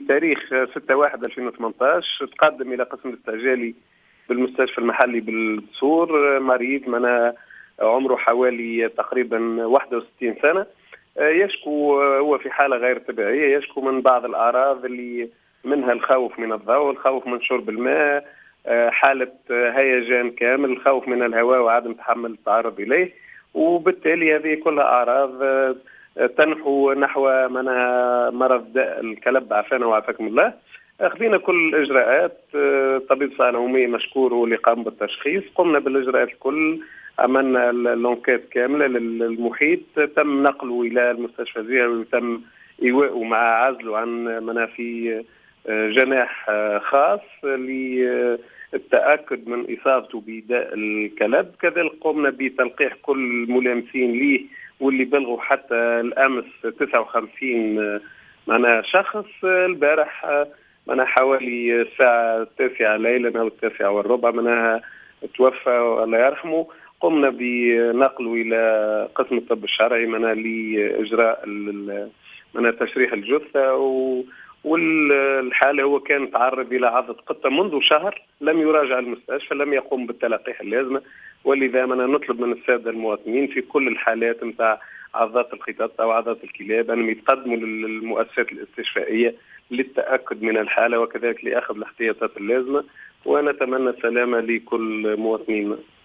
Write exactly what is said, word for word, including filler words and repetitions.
بتاريخ ستة واحد ألفين وثمانية عشر تقدم إلى قسم الاستعجالي بالمستشفى المحلي بالدسور مريض من عمره حوالي تقريبا واحد وستين سنة، يشكو هو في حالة غير طبيعية، يشكو من بعض الأعراض اللي منها الخوف من الضوء، الخوف من شرب الماء، حالة هيجان كامل، الخوف من الهواء وعدم تحمل التعرض إليه. وبالتالي هذه كلها أعراض تنحو نحو منها مرض داء الكلب عافانا وعافاكم الله. أخذنا كل الإجراءات، طبيب الصحة العمومية مشكور هو اللي قام بالتشخيص، قمنا بالإجراءات الكل، عملنا اللونكات كاملة للمحيط، تم نقله إلى المستشفى الزياري وتم إيواءه مع عزله عن منا في جناح خاص للتأكد من إصابته بداء الكلب. كذلك قمنا بتلقيح كل الملامسين ليه واللي بلغوا حتى الأمس تسعة وخمسين معنا شخص. البارح معنا حوالي الساعة التاسعة ليلا أو التاسعة والربع منها توفى الله يرحمه. قمنا بنقله إلى قسم الطب الشرعي منا لإجراء منا تشريح الجثة، والحالة هو كان تعرض إلى عضة قطة منذ شهر، لم يراجع المستشفى، لم يقوم بالتلقيح اللازمة، ولذا منا نطلب من السادة المواطنين في كل الحالات نتاع عضات القطط أو عضات الكلاب أنهم يتقدموا للمؤسسات الاستشفائية للتأكد من الحالة وكذلك لأخذ الاحتياطات اللازمة، ونتمنى السلامة لكل مواطنين.